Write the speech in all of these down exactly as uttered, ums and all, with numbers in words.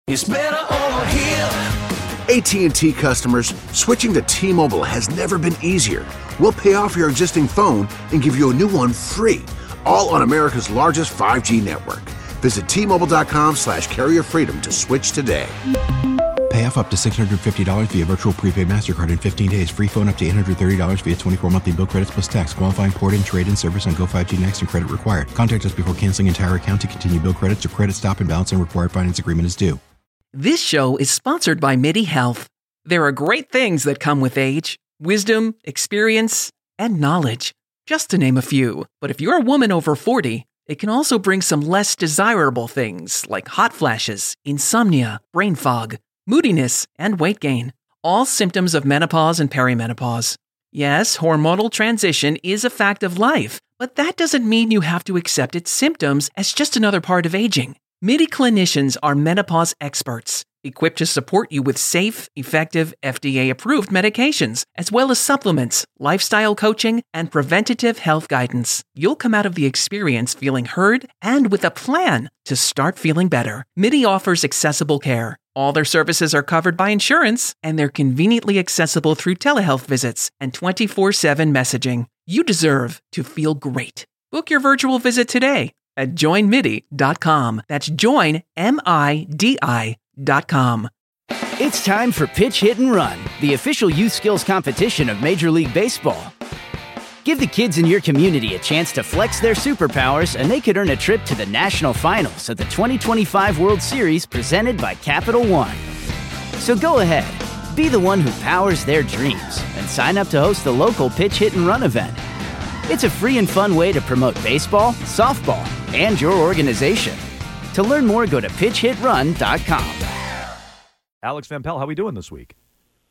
It's better over here. A T and T customers, switching to T-Mobile has never been easier. We'll pay off your existing phone and give you a new one free, all on America's largest five G network. Visit T-Mobile.com slash carrier freedom to switch today. Pay off up to six hundred fifty dollars via virtual prepaid MasterCard in fifteen days. Free phone up to eight hundred thirty dollars via twenty-four monthly bill credits plus tax. Qualifying port and trade-in service on Go five G Next and credit required. Contact us before canceling entire account to continue bill credits or credit stop and balance and required finance agreement is due. This show is sponsored by MIDI Health. There are great things that come with age. Wisdom, experience, and knowledge. Just to name a few. But if you're a woman over forty, it can also bring some less desirable things like hot flashes, insomnia, brain fog, moodiness, and weight gain. All symptoms of menopause and perimenopause. Yes, hormonal transition is a fact of life, but that doesn't mean you have to accept its symptoms as just another part of aging. MIDI clinicians are menopause experts, equipped to support you with safe, effective, F D A-approved medications, as well as supplements, lifestyle coaching, and preventative health guidance. You'll come out of the experience feeling heard and with a plan to start feeling better. MIDI offers accessible care. All their services are covered by insurance, and they're conveniently accessible through telehealth visits and twenty-four seven messaging. You deserve to feel great. Book your virtual visit today at join midi dot com. That's join, M I D I dot com. It's time for Pitch, Hit, and Run, the official youth skills competition of Major League Baseball. Give the kids in your community a chance to flex their superpowers, and they could earn a trip to the national finals of the twenty twenty-five World Series presented by Capital One. So go ahead, be the one who powers their dreams, and sign up to host the local Pitch, Hit, and Run event. It's a free and fun way to promote baseball, softball, and your organization. To learn more, go to pitch hit run dot com. Alex Van Pelt, how are we doing this week?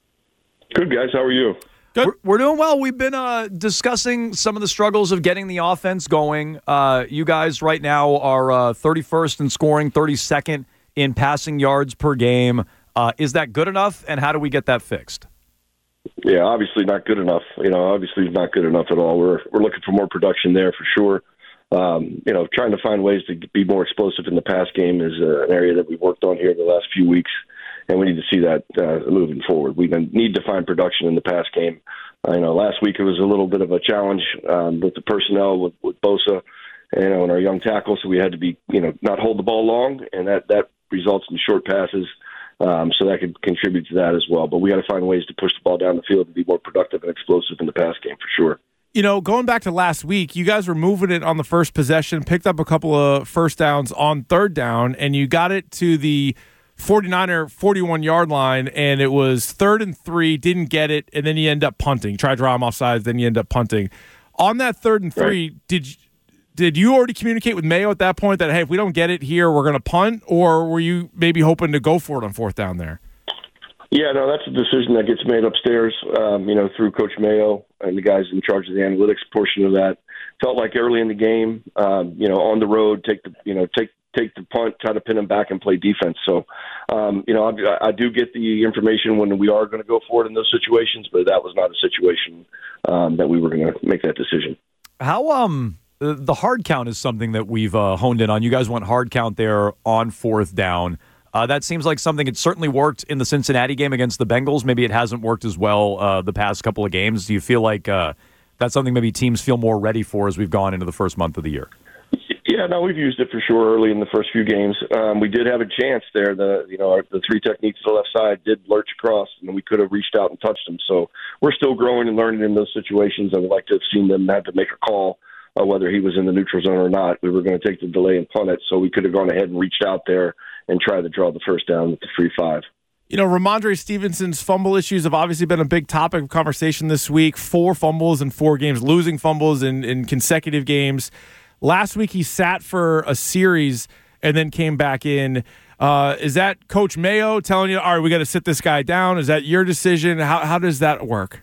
Good, guys. How are you? Good. We're, we're doing well. We've been uh, discussing some of the struggles of getting the offense going. Uh, you guys right now are uh, thirty-first in scoring, thirty-second in passing yards per game. Uh, is that good enough, and how do we get that fixed? Yeah, obviously not good enough. You know, obviously not good enough at all. We're we're looking for more production there for sure. Um, you know, trying to find ways to be more explosive in the pass game is uh, an area that we've worked on here in the last few weeks, and we need to see that uh, moving forward. We need to find production in the pass game. Uh, you know, last week it was a little bit of a challenge um, with the personnel with, with Bosa, you know, and our young tackle, so we had to be, you know, not hold the ball long, and that, that results in short passes. Um, so that could contribute to that as well. But we got to find ways to push the ball down the field and be more productive and explosive in the pass game for sure. You know, going back to last week, you guys were moving it on the first possession, picked up a couple of first downs on third down, and you got it to the forty-niner forty-one-yard line, and it was third and three, didn't get it, and then you end up punting. Try to draw them off sides, then you end up punting. On that third and three, right. did you, did you already communicate with Mayo at that point that, hey, if we don't get it here, we're going to punt, or were you maybe hoping to go for it on fourth down there? Yeah, no, that's a decision that gets made upstairs, um, you know, through Coach Mayo and the guys in charge of the analytics portion of that. Felt like early in the game, um, you know, on the road, take the, you know, take take the punt, try to pin them back and play defense. So, um, you know, I, I do get the information when we are going to go for it in those situations, but that was not a situation um, that we were going to make that decision. How um the hard count is something that we've uh, honed in on. You guys went hard count there on fourth down. Uh, that seems like something it certainly worked in the Cincinnati game against the Bengals. Maybe it hasn't worked as well uh, the past couple of games. Do you feel like uh, that's something maybe teams feel more ready for as we've gone into the first month of the year? Yeah, no, we've used it for sure early in the first few games. Um, we did have a chance there. The you know our, the three techniques to the left side did lurch across, and we could have reached out and touched them. So we're still growing and learning in those situations. I would like to have seen them have to make a call uh, whether he was in the neutral zone or not. We were going to take the delay and punt it, so we could have gone ahead and reached out there and try to draw the first down with the free five. You know, Ramondre Stevenson's fumble issues have obviously been a big topic of conversation this week. Four fumbles in four games, losing fumbles in, in consecutive games. Last week he sat for a series and then came back in. Uh, is that Coach Mayo telling you, all right, we got to sit this guy down? Is that your decision? How how does that work?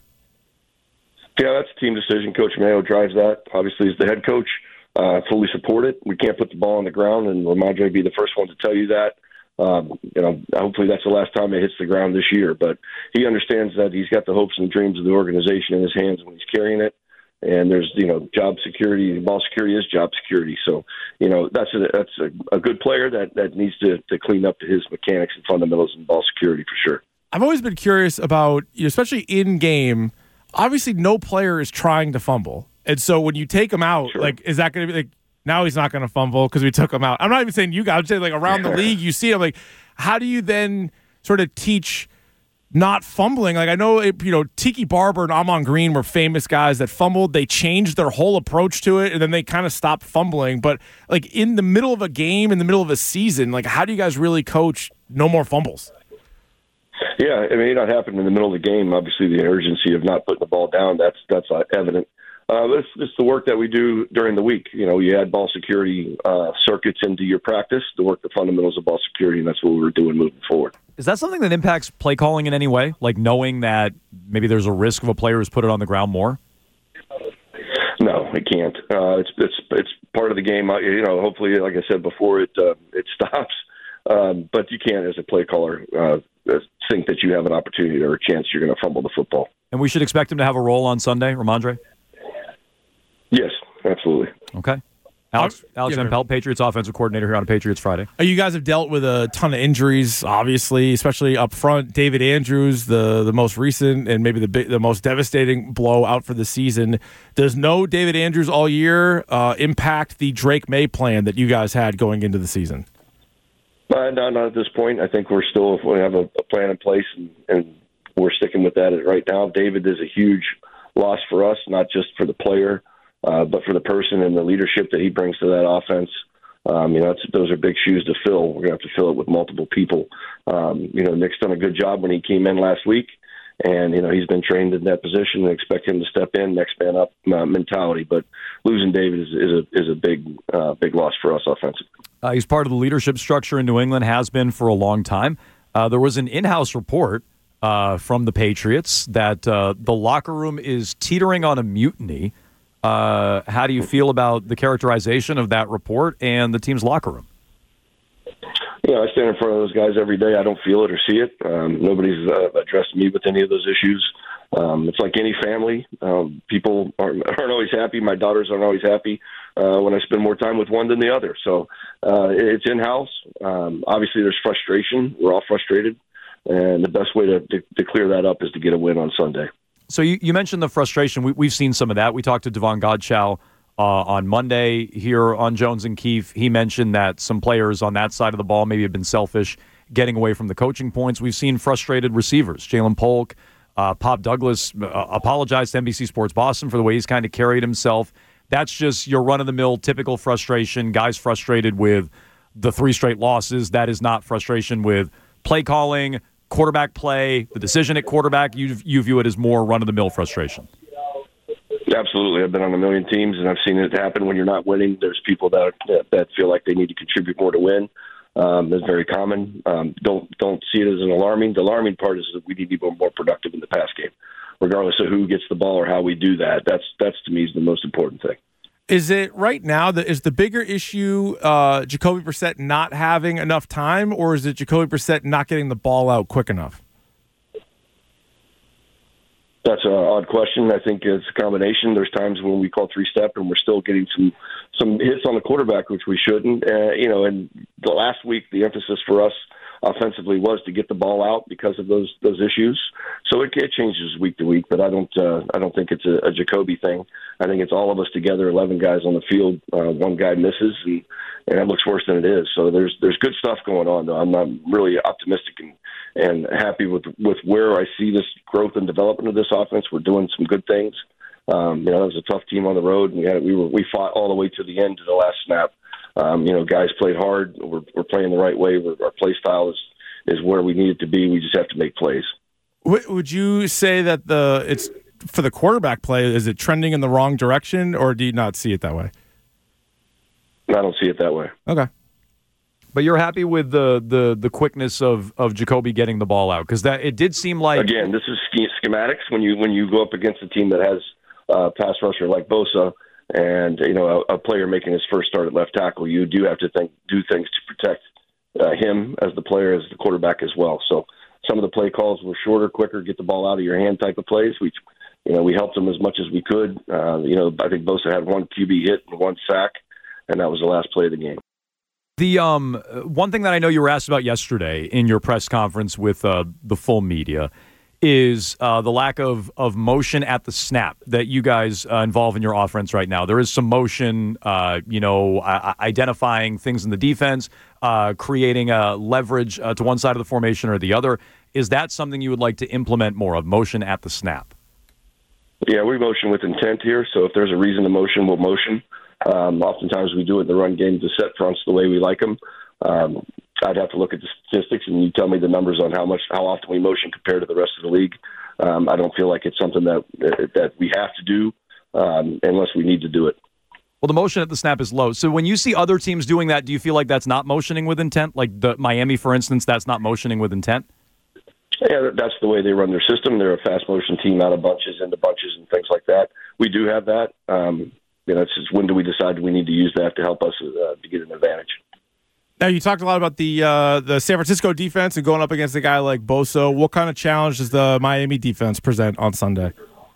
Yeah, that's a team decision. Coach Mayo drives that. Obviously, as the head coach, uh, fully support it. We can't put the ball on the ground, and Ramondre would be the first one to tell you that. Um, you know, hopefully that's the last time it hits the ground this year. But he understands that he's got the hopes and dreams of the organization in his hands when he's carrying it. And there's, you know, job security, ball security is job security. So, you know, that's a, that's a, a good player that, that needs to, to clean up his mechanics and fundamentals and ball security for sure. I've always been curious about, you know, especially in game, obviously no player is trying to fumble. And so when you take him out, Sure. like, is that going to be like, now he's not going to fumble because we took him out? I'm not even saying you guys, I'm saying like around the league, you see him, like, how do you then sort of teach not fumbling? Like, I know, it, you know, Tiki Barber and Amon Green were famous guys that fumbled. They changed their whole approach to it, and then they kind of stopped fumbling. But, like, in the middle of a game, in the middle of a season, like, how do you guys really coach no more fumbles? Yeah, it may not happen in the middle of the game. Obviously, the urgency of not putting the ball down, that's that's uh, evident. Uh, it's, it's the work that we do during the week. You know, you add ball security uh, circuits into your practice to work the fundamentals of ball security, and that's what we're doing moving forward. Is that something that impacts play calling in any way? Like knowing that maybe there's a risk of a player who's put it on the ground more? No, it can't. Uh, it's it's it's part of the game. Uh, You know, hopefully, like I said before, it uh, it stops. Um, but you can't, as a play caller, uh, think that you have an opportunity or a chance you're going to fumble the football. And we should expect him to have a role on Sunday, Ramondre? Yes, absolutely. Okay. Alex, Alex yeah, Van Pelt, Patriots offensive coordinator here on Patriots Friday. Uh, You guys have dealt with a ton of injuries, obviously, especially up front. David Andrews, the the most recent and maybe the big, the most devastating blow out for the season. Does no David Andrews all year uh, impact the Drake May plan that you guys had going into the season? Uh, no, not at this point. I think we're still we have a, a plan in place, and, and we're sticking with that right now. David is a huge loss for us, not just for the player, uh, but for the person and the leadership that he brings to that offense. Um, you know, it's, those are big shoes to fill. We're going to have to fill it with multiple people. Um, you know, Nick's done a good job when he came in last week, and, you know, he's been trained in that position and expect him to step in, next man up uh, mentality. But losing David is, is, a, is a big, uh, big loss for us offensively. Uh, he's part of the leadership structure in New England, has been for a long time. Uh, there was an in-house report uh, from the Patriots that uh, the locker room is teetering on a mutiny. Uh, how do you feel about the characterization of that report and the team's locker room? You know, I stand in front of those guys every day. I don't feel it or see it. Um, nobody's uh, addressed me with any of those issues. Um, it's like any family. Um, people aren't, aren't always happy. My daughters aren't always happy uh, when I spend more time with one than the other. So uh, it's in-house. Um, obviously, there's frustration. We're all frustrated. And the best way to, to, to clear that up is to get a win on Sunday. So you, you mentioned the frustration. We, we've seen some of that. We talked to Devon Godchow uh, on Monday here on Jones and Keefe. He mentioned that some players on that side of the ball maybe have been selfish, getting away from the coaching points. We've seen frustrated receivers. Jalen Polk, uh, Pop Douglas uh, apologized to N B C Sports Boston for the way he's kind of carried himself. That's just your run-of-the-mill typical frustration. Guys frustrated with the three straight losses. That is not frustration with play calling, quarterback play, the decision at quarterback. You you view it as more run-of-the-mill frustration. Absolutely. I've been on a million teams, and I've seen it happen when you're not winning. There's people that that feel like they need to contribute more to win. Um, that's very common. Um, don't don't see it as an alarming. The alarming part is that we need to be more productive in the pass game, regardless of who gets the ball or how we do that. That's that's to me is the most important thing. Is it right now that is the bigger issue uh, Jacoby Brissett not having enough time, or is it Jacoby Brissett not getting the ball out quick enough? That's an odd question. I think it's a combination. There's times when we call three-step and we're still getting some some hits on the quarterback, which we shouldn't. Uh, you know, and the last week, the emphasis for us offensively was to get the ball out because of those those issues. So it, it changes week to week, but I don't uh, I don't think it's a, a Jacoby thing. I think it's all of us together, eleven guys on the field. Uh, one guy misses, and, and it looks worse than it is. So there's there's good stuff going on, though. I'm, I'm really optimistic and, and happy with with where I see this growth and development of this offense. We're doing some good things. Um, you know, it was a tough team on the road, and we had we were we fought all the way to the end to the last snap. Um, you know, guys played hard. We're, we're playing the right way. We're, our play style is, is where we need it to be. We just have to make plays. Would you say that the it's for the quarterback play, is it trending in the wrong direction, or do you not see it that way? I don't see it that way. Okay. But you're happy with the the the quickness of, of Jacoby getting the ball out, because that it did seem like again this is schematics when you when you go up against a team that has a pass rusher like Bosa and you know a, a player making his first start at left tackle, you do have to think do things to protect uh, him as the player, as the quarterback as well. So some of the play calls were shorter, quicker, get the ball out of your hand type of plays. We you know, we helped them as much as we could. Uh, you know, I think Bosa had one Q B hit and one sack, and that was the last play of the game. The um one thing that I know you were asked about yesterday in your press conference with uh, the full media is uh, the lack of, of motion at the snap that you guys uh, involve in your offense right now. There is some motion, uh, you know, uh, identifying things in the defense, uh, creating a leverage uh, to one side of the formation or the other. Is that something you would like to implement more of, motion at the snap? Yeah, we motion with intent here, so if there's a reason to motion, we'll motion. Um, oftentimes we do it in the run game to set fronts the way we like them. Um, I'd have to look at the statistics and you tell me the numbers on how much, how often we motion compared to the rest of the league. Um, I don't feel like it's something that that we have to do um, unless we need to do it. Well, the motion at the snap is low. So when you see other teams doing that, do you feel like that's not motioning with intent? Like the Miami, for instance, that's not motioning with intent? Yeah, that's the way they run their system. They're a fast motion team out of bunches into bunches and things like that. We do have that. Um, you know, it's just when do we decide we need to use that to help us uh, to get an advantage? Now, you talked a lot about the uh, the San Francisco defense and going up against a guy like Bosa. What kind of challenge does the Miami defense present on Sunday?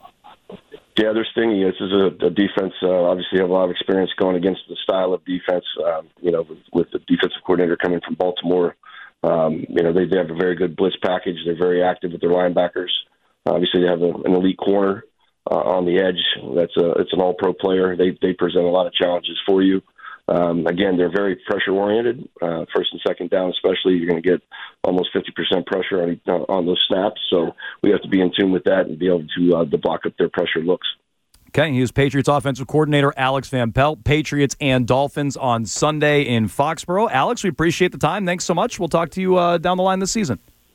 Yeah, they're stingy. This is a, a defense, uh, obviously have a lot of experience going against the style of defense, um, you know, with, with the defensive coordinator coming from Baltimore. Um, you know, they, they have a very good blitz package. They're very active with their linebackers. Obviously, they have a, an elite corner uh, on the edge. That's a it's an all-pro player. They they present a lot of challenges for you. Um, again, they're very pressure-oriented. Uh, first and second down, especially, you're going to get almost fifty percent pressure on on those snaps. So we have to be in tune with that and be able to uh, to block up their pressure looks. Okay, he is Patriots offensive coordinator Alex Van Pelt. Patriots and Dolphins on Sunday in Foxborough. Alex, we appreciate the time. Thanks so much. We'll talk to you uh, down the line this season.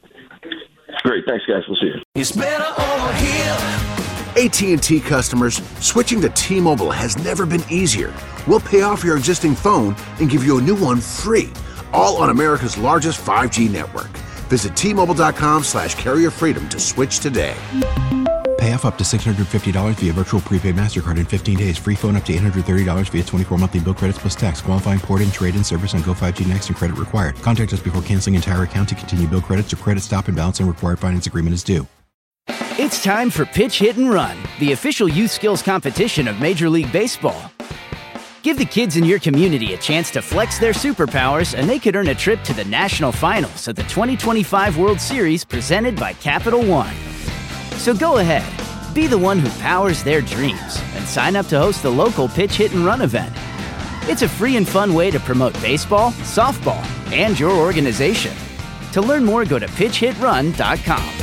Great. Thanks, guys. We'll see you. It's better over here. A T and T customers, switching to T-Mobile has never been easier. We'll pay off your existing phone and give you a new one free, all on America's largest five G network. Visit T-Mobile.com slash carrier freedom to switch today. Pay off up to six hundred fifty dollars via virtual prepaid MasterCard in fifteen days. Free phone up to eight hundred thirty dollars via twenty-four monthly bill credits plus tax. Qualifying port-in, trade-in service on Go five G Next and credit required. Contact us before canceling entire account to continue bill credits or credit stop and balance and required finance agreement is due. It's time for Pitch, Hit, and Run, the official youth skills competition of Major League Baseball. Give the kids in your community a chance to flex their superpowers, and they could earn a trip to the national finals of the twenty twenty-five World Series presented by Capital One. So go ahead, be the one who powers their dreams, and sign up to host the local Pitch, Hit, and Run event. It's a free and fun way to promote baseball, softball, and your organization. To learn more, go to pitch hit run dot com.